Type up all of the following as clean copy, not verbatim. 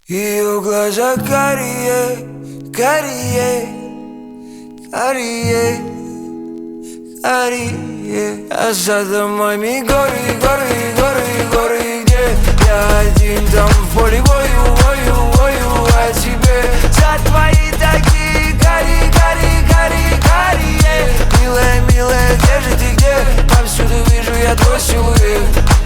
Ее глаза карие, карие, карие, карие. А за домами горы, горы, горы, горы. Где я один там в поле бою, бою, бою. А тебе за твои такие кари, кари, кари, карие. Милая, милая, где же ты, где? Повсюду вижу я твой силуэт.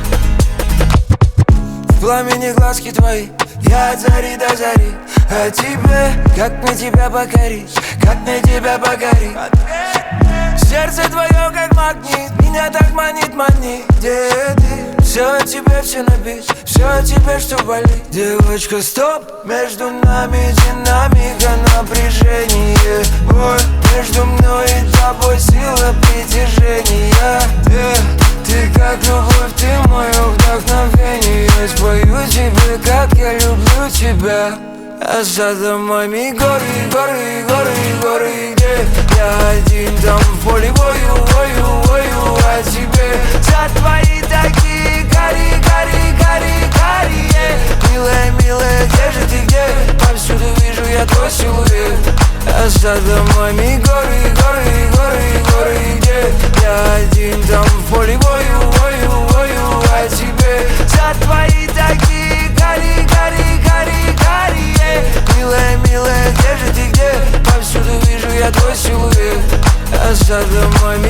В пламени глазки твои я от зари до зари. А тебе, как мне тебя покорить, как мне тебя покорить? Сердце твое как магнит, меня так манит, манит. Где ты? Все о тебе, все на бит, все о тебе, что болит. Девочка, стоп, между нами динамика, напряжение. Ой, между мной и тобой сила притяжения. Ты как любовь, ты мое вдохновение. Я спою тебе, как я люблю тебя. А за домами горы, горы, горы, горы. Где я один там в поле бою, бою, бою. А тебе за твои такие кари, кари, кари, карие. Милая, милая, где же ты, где? Повсюду вижу я твой силуэт. А за домами горы, горы, горы, горы. Где я один там в поле бою, бою, бою. А тебе за твои такие кари, кари, кари, карие. Милая, милая, где же ты, где? Повсюду вижу я твой силуэт. А за домами